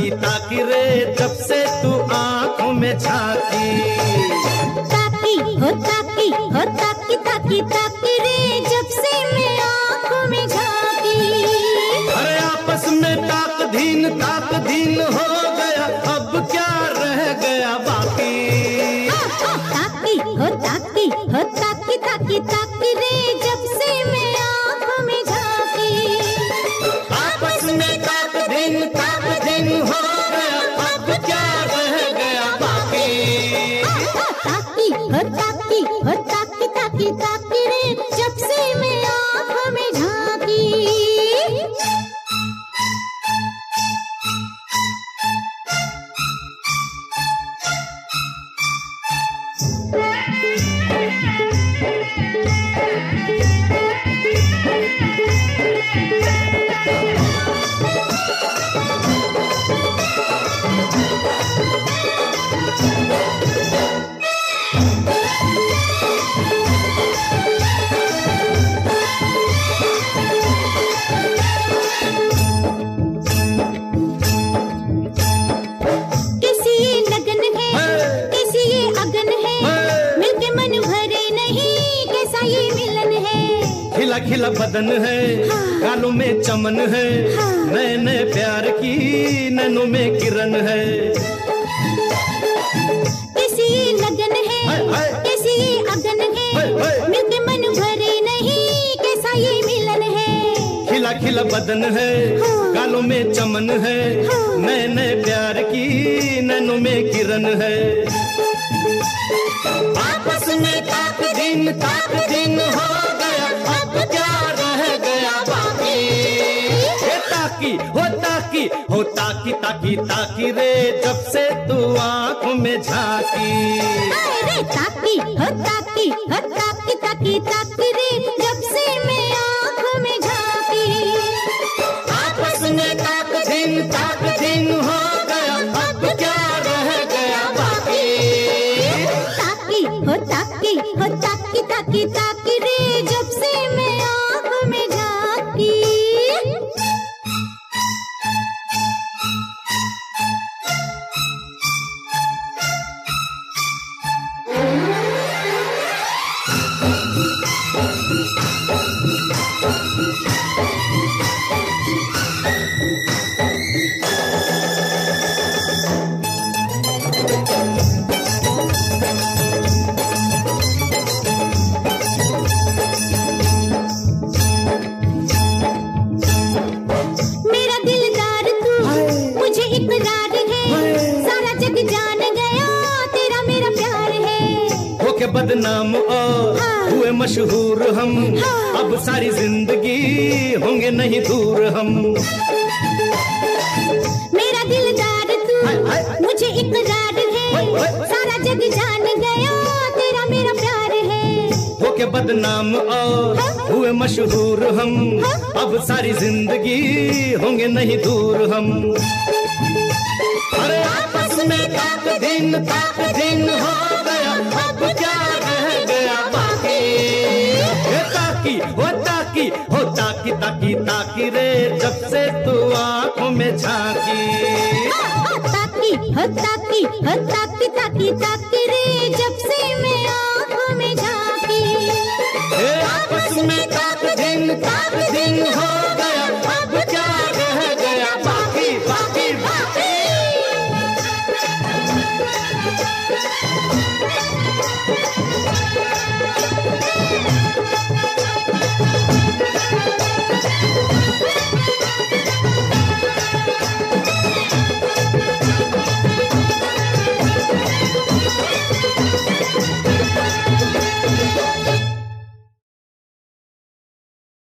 ताकी रे जब से तू आंखों में झांकी। ताकी हो ताकी हो ताकी ताकी ताकी रे जब से मैं आंखों में झांकी। अरे आपस में ताक धीन हो गया, अब क्या रह गया बाकी। ताकी हो ताकी हो ताकी ताकी ताकी रे जब से मैं आंखों में झांकी। आपस में ताक धीन हो गया, अब क्या रह गया बाकी। ताकी हो ताकी हो ताकी ताकी ताकी रे जब से मैं आंखों में झांकी। खिला खिला बदन है, गालों में चमन है, नए नए प्यार की नैनों में किरण है। कैसी लगन है, कैसी अगन है, मिलके मन भरे नहीं कैसा ये मिलन है। खिला खिला बदन है, गालों में चमन है, नए नए प्यार की नैनों में किरण है। आपस में ताक दिन हो गया, अब क्या रह गया बाकी। हो ताकी ताकी रे जब से तू आंखों में झांकी। अरे ताकी हो ताकी हो ताकी ताकी ताकी रे जब से मैं आंखों में झांकी। आपस में ताक दिन हो गया, अब क्या रह गया बाकी। ताकी हो ताकी हो ताकी ताकी ताकी रे जब से मैं आंखों में झांकी। के बदनाम और हुए मशहूर हम, अब सारी जिंदगी होंगे नहीं दूर हम। मेरा दिलदार तू मुझे इकरार है, सारा जग जान गया तेरा मेरा प्यार है। हो के बदनाम और हुए मशहूर हम, अब सारी जिंदगी होंगे नहीं दूर हम। अरे आपस में ताक दिन हो गया, अब क्या रह गया बाकी। ताकी ताकी रे जब से तू आंखों में झांकी। ताकी हो ताकी हो ताकी ताकी ताकी रे जब से मैं आंखों में झांकी। आपस में ताक दिन हो